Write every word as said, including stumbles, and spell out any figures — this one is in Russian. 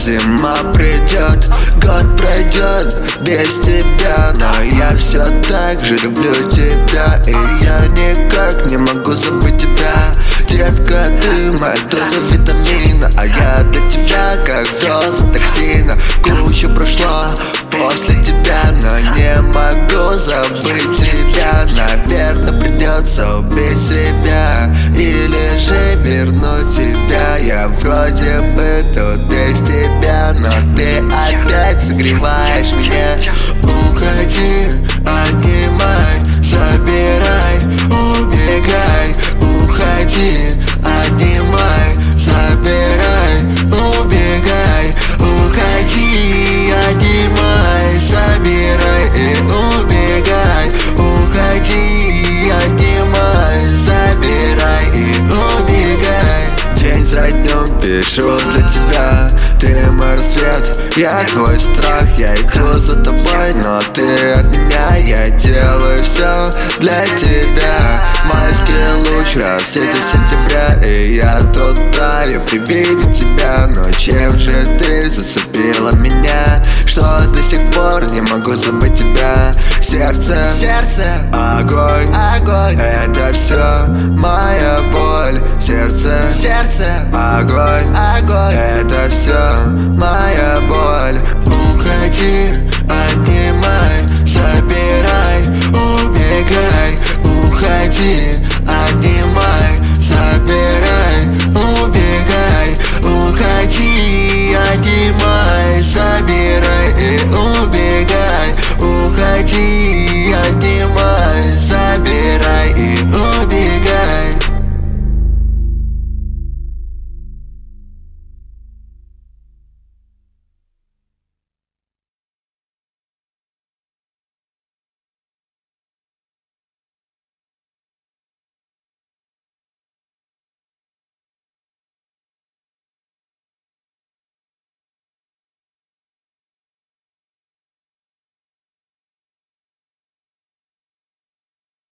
зима придет, год пройдет без тебя, но я все так же люблю тебя, и я никак не могу забыть тебя. Детка, ты моя доза витамина, а я для тебя как доза токсина. Куча прошло после тебя, но не могу забыть тебя. Наверное, придется убить себя или же вернуть тебя. Я вроде бы тут без тебя, но ты опять согреваешь меня. Уходи, отнимай, забирай, убегай. Уходи, отнимай, забирай, убегай. Уходи, отнимай, забирай и убегай. Уходи, отнимай, забирай и убегай. День за днем пишу для тебя, ты мой рассвет, я твой страх. Я иду за тобой, но ты от меня. Я делаю все для тебя. Майский луч рассветит сентября, и я тут таю при виде тебя. Но чем же ты зацепила меня, что до сих пор не могу забыть тебя? Сердце, сердце, огонь, огонь, это все моя боль. Сердце, сердце, огонь, огонь, это все моя боль. Уходи, отнимай, забирай, убегай. Уходи, отнимай,